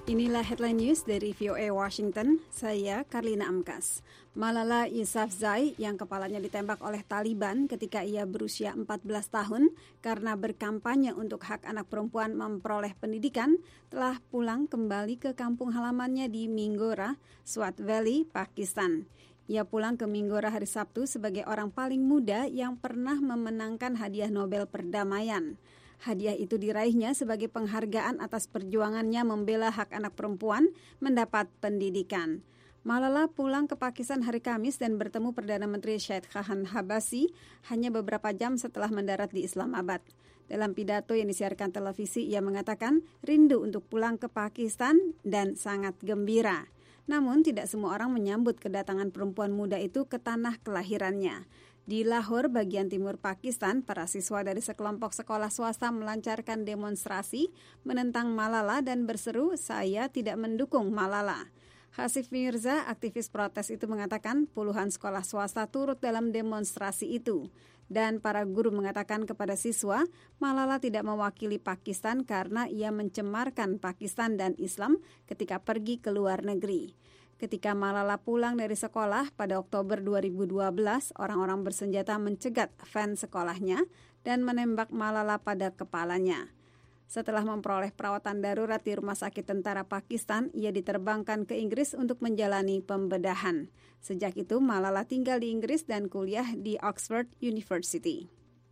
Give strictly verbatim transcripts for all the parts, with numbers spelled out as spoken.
Inilah headline news dari V O A Washington, saya Karlina Amkas. Malala Yousafzai yang kepalanya ditembak oleh Taliban ketika ia berusia empat belas tahun karena berkampanye untuk hak anak perempuan memperoleh pendidikan, telah pulang kembali ke kampung halamannya di Mingora, Swat Valley, Pakistan. Ia pulang ke Mingora hari Sabtu sebagai orang paling muda yang pernah memenangkan hadiah Nobel Perdamaian. Hadiah itu diraihnya sebagai penghargaan atas perjuangannya membela hak anak perempuan mendapat pendidikan. Malala pulang ke Pakistan hari Kamis dan bertemu Perdana Menteri Syed Khan Habasyi hanya beberapa jam setelah mendarat di Islamabad. Dalam pidato yang disiarkan televisi, ia mengatakan rindu untuk pulang ke Pakistan dan sangat gembira. Namun tidak semua orang menyambut kedatangan perempuan muda itu ke tanah kelahirannya. Di Lahore, bagian timur Pakistan, para siswa dari sekelompok sekolah swasta melancarkan demonstrasi menentang Malala dan berseru, "Saya tidak mendukung Malala." Hasif Mirza, aktivis protes itu mengatakan puluhan sekolah swasta turut dalam demonstrasi itu. Dan para guru mengatakan kepada siswa, Malala tidak mewakili Pakistan karena ia mencemarkan Pakistan dan Islam ketika pergi ke luar negeri. Ketika Malala pulang dari sekolah pada Oktober dua ribu dua belas, orang-orang bersenjata mencegat van sekolahnya dan menembak Malala pada kepalanya. Setelah memperoleh perawatan darurat di Rumah Sakit Tentara Pakistan, ia diterbangkan ke Inggris untuk menjalani pembedahan. Sejak itu, Malala tinggal di Inggris dan kuliah di Oxford University.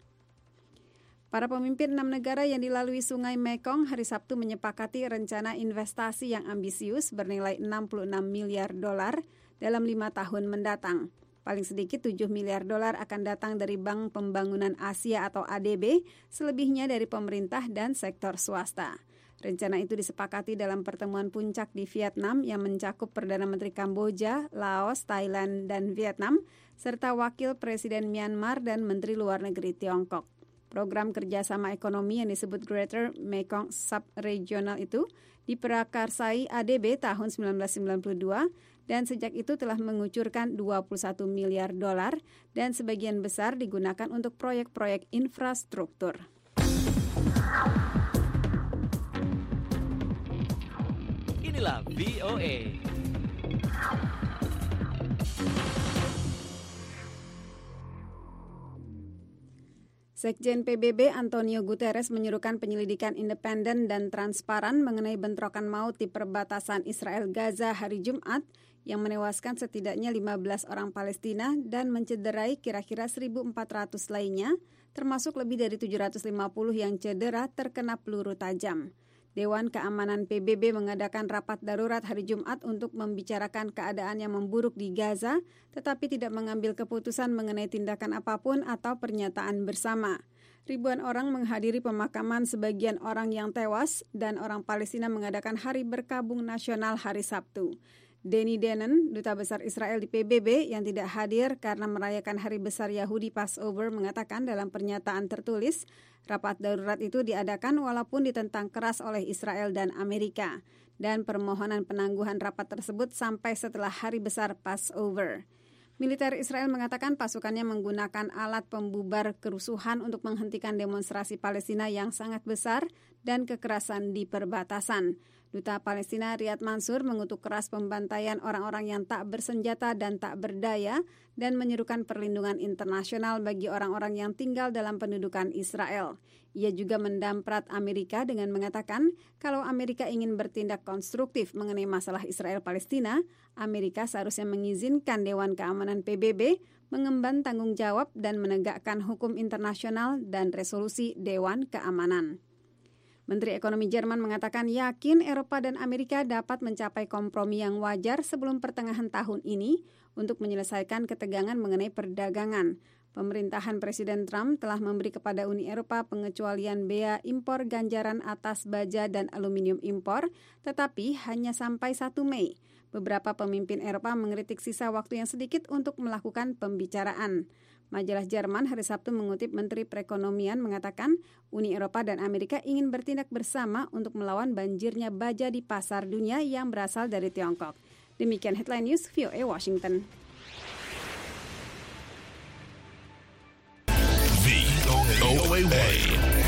Para pemimpin enam negara yang dilalui Sungai Mekong hari Sabtu menyepakati rencana investasi yang ambisius bernilai enam puluh enam miliar dolar dalam lima tahun mendatang. Paling sedikit tujuh miliar dolar akan datang dari Bank Pembangunan Asia atau A D B, selebihnya dari pemerintah dan sektor swasta. Rencana itu disepakati dalam pertemuan puncak di Vietnam yang mencakup Perdana Menteri Kamboja, Laos, Thailand, dan Vietnam, serta Wakil Presiden Myanmar dan Menteri Luar Negeri Tiongkok. Program kerjasama ekonomi yang disebut Greater Mekong Sub-Regional itu diprakarsai A D B tahun sembilan belas sembilan puluh dua dan sejak itu telah mengucurkan dua puluh satu miliar dolar dan sebagian besar digunakan untuk proyek-proyek infrastruktur. Inilah V O A. Sekjen P B B Antonio Guterres menyerukan penyelidikan independen dan transparan mengenai bentrokan maut di perbatasan Israel-Gaza hari Jumat yang menewaskan setidaknya lima belas orang Palestina dan mencederai kira-kira seribu empat ratus lainnya, termasuk lebih dari tujuh ratus lima puluh yang cedera terkena peluru tajam. Dewan Keamanan P B B mengadakan rapat darurat hari Jumat untuk membicarakan keadaan yang memburuk di Gaza, tetapi tidak mengambil keputusan mengenai tindakan apapun atau pernyataan bersama. Ribuan orang menghadiri pemakaman sebagian orang yang tewas dan orang Palestina mengadakan hari berkabung nasional hari Sabtu. Danny Danon, Duta Besar Israel di P B B yang tidak hadir karena merayakan Hari Besar Yahudi Passover, mengatakan dalam pernyataan tertulis, rapat darurat itu diadakan walaupun ditentang keras oleh Israel dan Amerika, dan permohonan penangguhan rapat tersebut sampai setelah Hari Besar Passover. Militer Israel mengatakan pasukannya menggunakan alat pembubar kerusuhan untuk menghentikan demonstrasi Palestina yang sangat besar dan kekerasan di perbatasan. Duta Palestina Riyad Mansour mengutuk keras pembantaian orang-orang yang tak bersenjata dan tak berdaya dan menyerukan perlindungan internasional bagi orang-orang yang tinggal dalam pendudukan Israel. Ia juga mendamprat Amerika dengan mengatakan kalau Amerika ingin bertindak konstruktif mengenai masalah Israel-Palestina, Amerika seharusnya mengizinkan Dewan Keamanan P B B mengemban tanggung jawab dan menegakkan hukum internasional dan resolusi Dewan Keamanan. Menteri Ekonomi Jerman mengatakan yakin Eropa dan Amerika dapat mencapai kompromi yang wajar sebelum pertengahan tahun ini untuk menyelesaikan ketegangan mengenai perdagangan. Pemerintahan Presiden Trump telah memberi kepada Uni Eropa pengecualian bea impor ganjaran atas baja dan aluminium impor, tetapi hanya sampai satu Mei. Beberapa pemimpin Eropa mengkritik sisa waktu yang sedikit untuk melakukan pembicaraan. Majalah Jerman hari Sabtu mengutip Menteri Perekonomian mengatakan Uni Eropa dan Amerika ingin bertindak bersama untuk melawan banjirnya baja di pasar dunia yang berasal dari Tiongkok. Demikian headline news V O A Washington. V O A